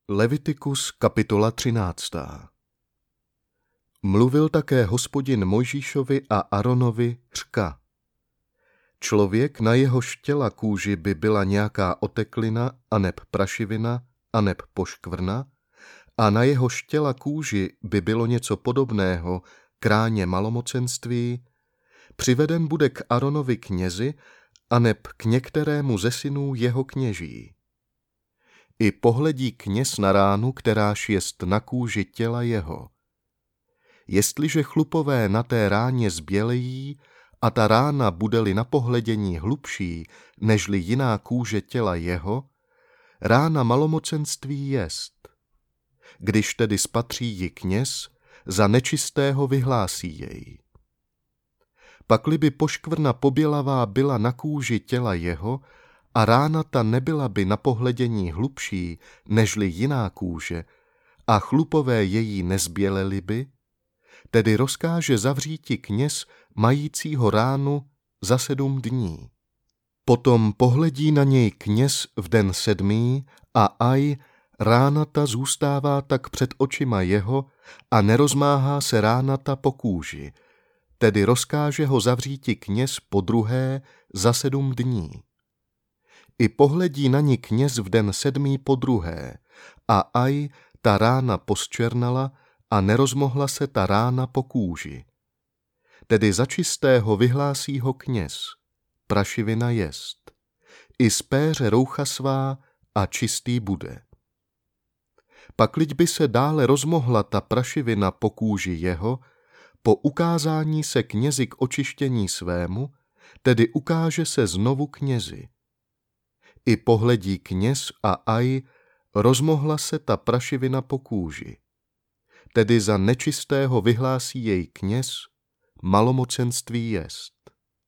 Levitikus kapitola 13. Mluvil také Hospodin Mojžíšovi a Aronovi, řka: Člověk, na jehož těla kůži by byla nějaká oteklina, aneb prašivina, aneb poškvrna, a na jehož těla kůži by bylo něco podobného k ráně malomocenství, přiveden bude k Aronovi knězi, aneb k některému ze synů jeho kněží. I pohledí kněz na ránu, kteráž jest na kůži těla jeho. Jestliže chlupové na té ráně zbělejí a ta rána bude-li na pohledění hlubší, nežli jiná kůže těla jeho, rána malomocenství jest. Když tedy spatří ji kněz, za nečistého vyhlásí jej. Pakli by poškvrna pobělavá byla na kůži těla jeho a rána ta nebyla by na pohledění hlubší, nežli jiná kůže, a chlupové její nezbělely by, tedy rozkáže zavříti kněz majícího ránu za 7 dní. Potom pohledí na něj kněz v den 7. a aj rána ta zůstává tak před očima jeho a nerozmáhá se rána ta po kůži, tedy rozkáže ho zavříti kněz podruhé za 7 dní. I pohledí na ní kněz v den 7. podruhé a aj ta rána posčernala a nerozmohla se ta rána po kůži. Tedy za čistého vyhlásí ho kněz, prašivina jest. I spéře roucha svá a čistý bude. Pakliť by se dále rozmohla ta prašivina po kůži jeho, po ukázání se knězi k očištění svému, tedy ukáže se znovu knězi. I pohledí kněz a aj rozmohla se ta prašivina po kůži. Tedy za nečistého vyhlásí jej kněz, malomocenství jest.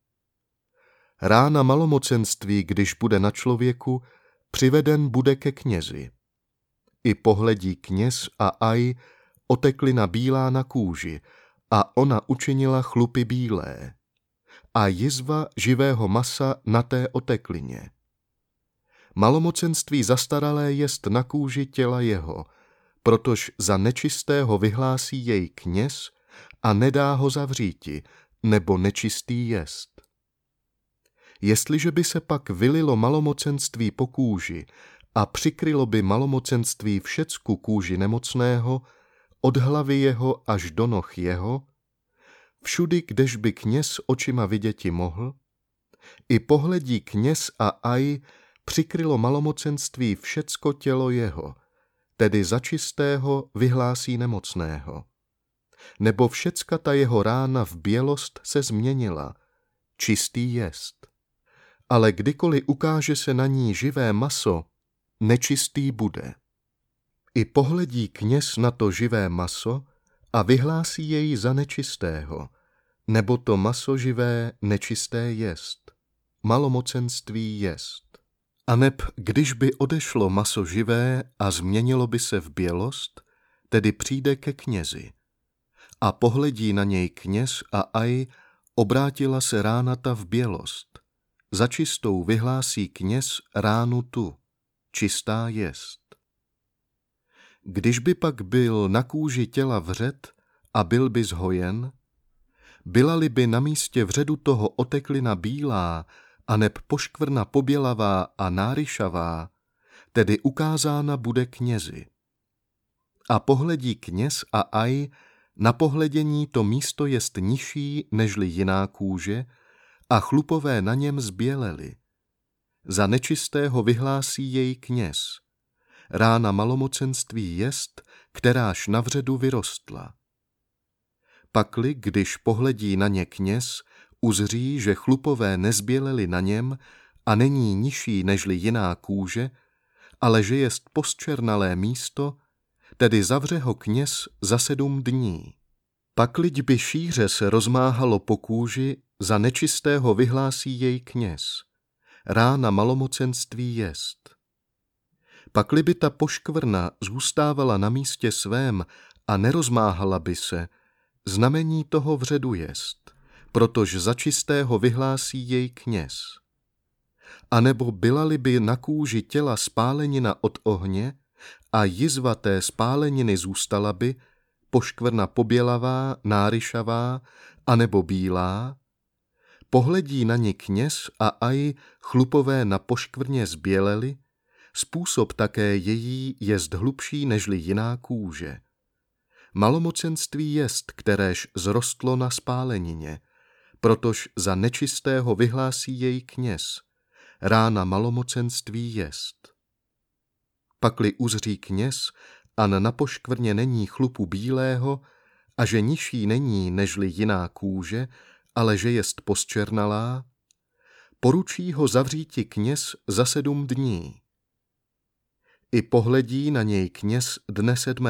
Rána malomocenství, když bude na člověku, přiveden bude ke knězi. I pohledí kněz a aj oteklina bílá na kůži, a ona učinila chlupy bílé, a jizva živého masa na té oteklině. Malomocenství zastaralé jest na kůži těla jeho, protož za nečistého vyhlásí jej kněz a nedá ho zavříti, nebo nečistý jest. Jestliže by se pak vylilo malomocenství po kůži a přikrylo by malomocenství všecku kůži nemocného, od hlavy jeho až do noh jeho, všudy, kdež by kněz očima viděti mohl, i pohledí kněz a aj přikrylo malomocenství všecko tělo jeho, tedy za čistého vyhlásí nemocného. Nebo všecka ta jeho rána v bělost se změnila, čistý jest. Ale kdykoliv ukáže se na ní živé maso, nečistý bude. I pohledí kněz na to živé maso a vyhlásí jej za nečistého, nebo to maso živé nečisté jest, malomocenství jest. Aneb když by odešlo maso živé a změnilo by se v bělost, tedy přijde ke knězi. A pohledí na něj kněz a aj obrátila se rána ta v bělost. Za čistou vyhlásí kněz ránu tu, čistá jest. Když by pak byl na kůži těla vřed a byl by zhojen, byla-li by na místě vředu toho oteklina bílá, aneb poškvrna pobělavá a náryšavá, tedy ukázána bude knězi. A pohledí kněz a aj na pohledění to místo jest nižší nežli jiná kůže a chlupové na něm zbělely. Za nečistého vyhlásí jej kněz. Rána malomocenství jest, kteráž na vředu vyrostla. Pakli, když pohledí na ně kněz, uzří, že chlupové nezbělely na něm a není nižší nežli jiná kůže, ale že jest posčernalé místo, tedy zavře ho kněz za 7 dní. Pakliť by šíře se rozmáhalo po kůži, za nečistého vyhlásí jej kněz. Rána malomocenství jest. Pakli by ta poškvrna zůstávala na místě svém a nerozmáhala by se, znamení toho vředu jest, protože za čistého vyhlásí jej kněz. anebo byla-li by na kůži těla spálenina od ohně a jizva té spáleniny zůstala by, poškvrna pobělavá, náryšavá, anebo bílá, pohledí na ni kněz a aj chlupové na poškvrně zbělely, způsob také její jest hlubší nežli jiná kůže. Malomocenství jest, kteréž zrostlo na spálenině, protož za nečistého vyhlásí jej kněz. Rána malomocenství jest. Pakli uzří kněz, an na poškvrně není chlupu bílého, a že nižší není nežli jiná kůže, ale že jest posčernalá, poručí ho zavříti kněz za 7 dní. I pohledí na něj kněz dne 7.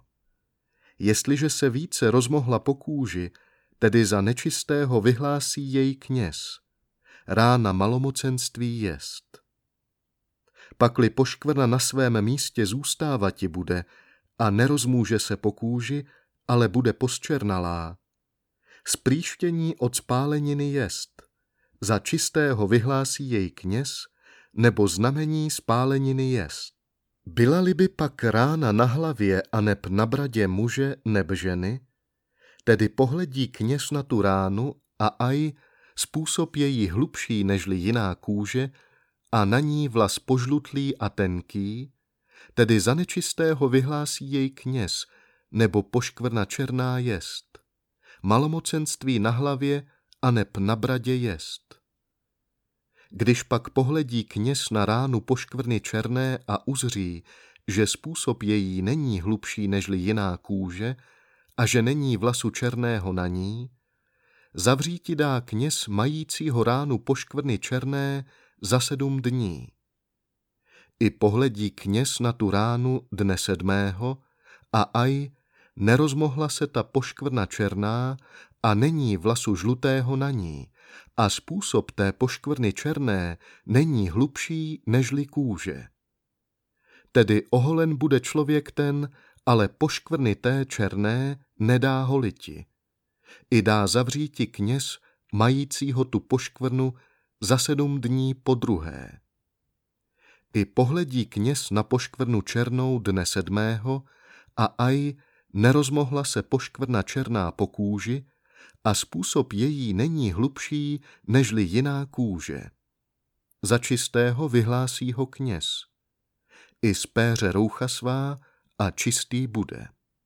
Jestliže se více rozmohla po kůži, tedy za nečistého vyhlásí jej kněz. Rána malomocenství jest. Pakli poškvrna na svém místě zůstávati bude a nerozmůže se po kůži, ale bude posčernalá. Sprýštění od spáleniny jest. Za čistého vyhlásí jej kněz, nebo znamení spáleniny jest. Byla-li by pak rána na hlavě aneb na bradě muže neb ženy, tedy pohledí kněz na tu ránu a aj způsob její hlubší nežli jiná kůže a na ní vlas požlutlý a tenký, tedy za nečistého vyhlásí jej kněz, nebo poškvrna černá jest. Malomocenství na hlavě aneb na bradě jest. Když pak pohledí kněz na ránu poškvrny černé a uzří, že způsob její není hlubší nežli jiná kůže a že není vlasu černého na ní, zavříti dá kněz majícího ránu poškvrny černé za 7 dní. I pohledí kněz na tu ránu dne 7. a aj nerozmohla se ta poškvrna černá a není vlasu žlutého na ní a způsob té poškvrny černé není hlubší nežli kůže. Tedy oholen bude člověk ten, ale poškvrny té černé nedá holiti. I dá zavříti kněz majícího tu poškvrnu za 7 dní po druhé. I pohledí kněz na poškvrnu černou dne 7. a aj nerozmohla se poškvrna černá po kůži a způsob její není hlubší nežli jiná kůže. Za čistého vyhlásí ho kněz. I spéře roucha svá a čistý bude.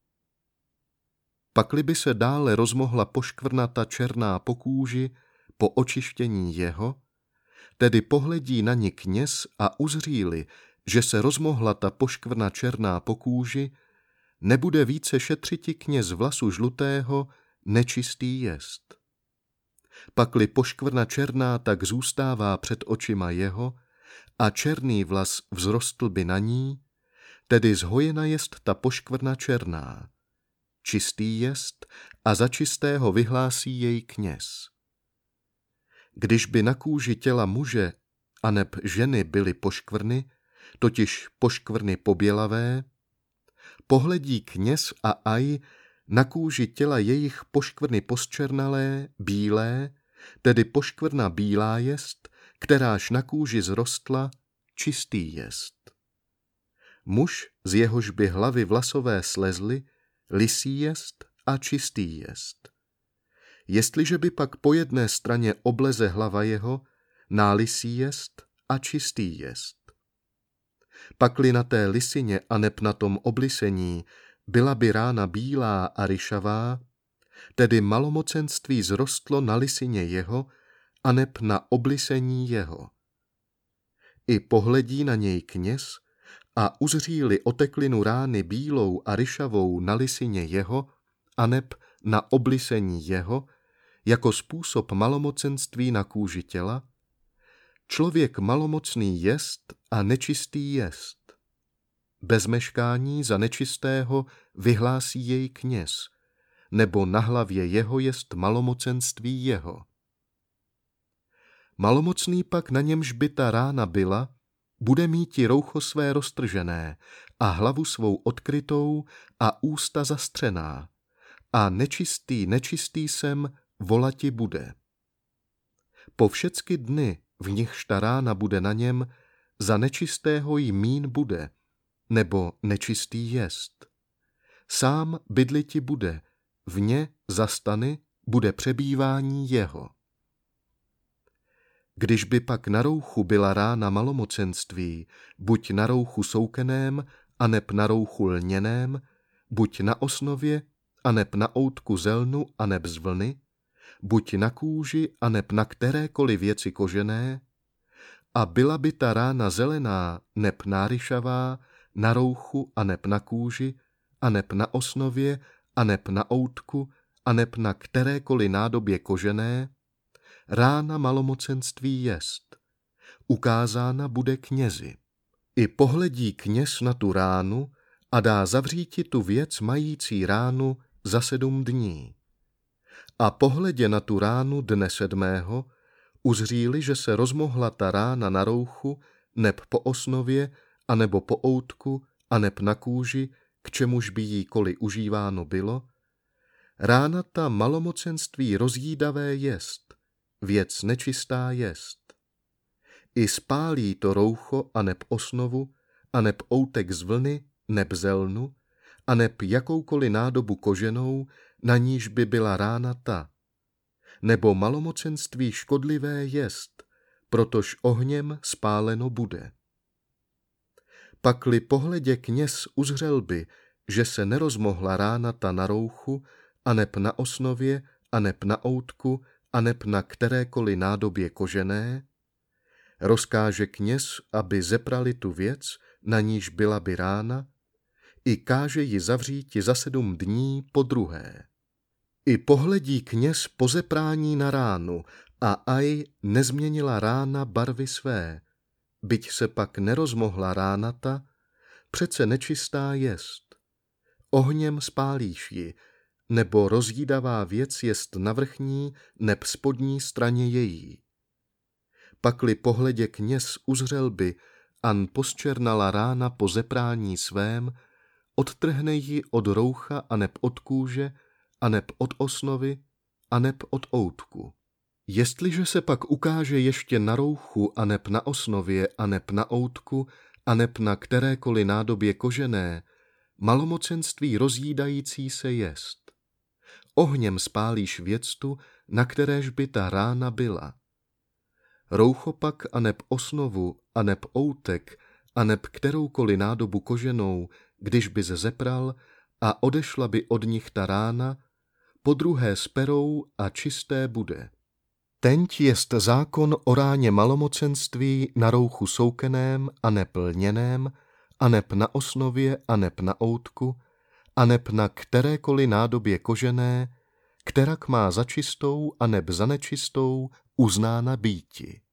Pakli by se dále rozmohla poškvrnata černá po kůži po očištění jeho, tedy pohledí na ni kněz a uzří-li, že se rozmohla ta poškvrna černá po kůži, nebude více šetřiti kněz vlasu žlutého, nečistý jest. Pakli poškvrna černá tak zůstává před očima jeho a černý vlas vzrostl by na ní, tedy zhojena jest ta poškvrna černá. Čistý jest a za čistého vyhlásí jej kněz. Když by na kůži těla muže aneb ženy byly poškvrny, totiž poškvrny pobělavé, pohledí kněz a aj na kůži těla jejich poškvrny posčernalé, bílé, tedy poškvrna bílá jest, kteráž na kůži zrostla, čistý jest. Muž, z jehož by hlavy vlasové slezly, lisý jest a čistý jest. Jestliže by pak po jedné straně obleze hlava jeho, nálisý jest a čistý jest. Pakli na té lisině aneb na tom oblisení byla by rána bílá a ryšavá, tedy malomocenství zrostlo na lisině jeho aneb na oblisení jeho. I pohledí na něj kněz a uzří-li oteklinu rány bílou a ryšavou na lisině jeho aneb na oblisení jeho, jako způsob malomocenství na kůži těla, člověk malomocný jest a nečistý jest. Bez meškání za nečistého vyhlásí jej kněz, nebo na hlavě jeho jest malomocenství jeho. Malomocný pak, na němž by ta rána byla, bude míti roucho své roztržené a hlavu svou odkrytou a ústa zastřená, a nečistý sem volati bude. Po všecky dny, v nichž ta rána bude na něm, za nečistého jmín bude, nebo nečistý jest. Sám bydliti bude, vně zastany bude přebývání jeho. Když by pak na rouchu byla rána malomocenství, buď na rouchu soukeném, aneb na rouchu lněném, buď na osnově, aneb na outku zelnu, aneb z vlny, buď na kůži, aneb na kterékoliv věci kožené, a byla by ta rána zelená, neb náryšavá, na rouchu, aneb na kůži, aneb na osnově, aneb na outku, aneb na kterékoliv nádobě kožené, rána malomocenství jest. Ukázána bude knězi. I pohledí kněz na tu ránu a dá zavříti tu věc mající ránu za 7 dní. A pohledě na tu ránu dne 7. uzří-li, že se rozmohla ta rána na rouchu, neb po osnově, anebo po outku, aneb na kůži, k čemuž by jí-koli užíváno bylo, rána ta malomocenství rozjídavé jest, věc nečistá jest. I spálí to roucho, aneb osnovu, aneb outek z vlny, neb zelnu, aneb jakoukoliv nádobu koženou, na níž by byla rána ta. Nebo malomocenství škodlivé jest, protož ohněm spáleno bude. Pakli pohledě kněz uzřel by, že se nerozmohla rána ta na rouchu, aneb na osnově, aneb na outku, aneb na kterékoliv nádobě kožené, rozkáže kněz, aby zeprali tu věc, na níž byla by rána, i káže ji zavříti za 7 dní po druhé. I pohledí kněz po zeprání na ránu a aj nezměnila rána barvy své, byť se pak nerozmohla rána ta, přece nečistá jest. Ohněm spálíš ji, nebo rozjídavá věc jest na vrchní neb spodní straně její. Pakli pohledě kněz uzřel by, an posčernala rána po zeprání svém, odtrhne ji od roucha aneb od kůže, aneb od osnovy, aneb od outku. Jestliže se pak ukáže ještě na rouchu, aneb na osnově, aneb na outku, aneb na kterékoliv nádobě kožené, malomocenství rozjídající se jest. Ohněm spálíš věctu, na kteréž by ta rána byla. Roucho pak aneb osnovu, aneb outek, aneb kteroukoliv nádobu koženou, když by zepral a odešla by od nich ta rána, podruhé sperou a čisté bude. Tenť jest zákon o ráně malomocenství na rouchu soukeném aneb lněném, aneb na osnově, aneb na outku, aneb na kterékoliv nádobě kožené, kterak má za čistou aneb za nečistou uznána býti.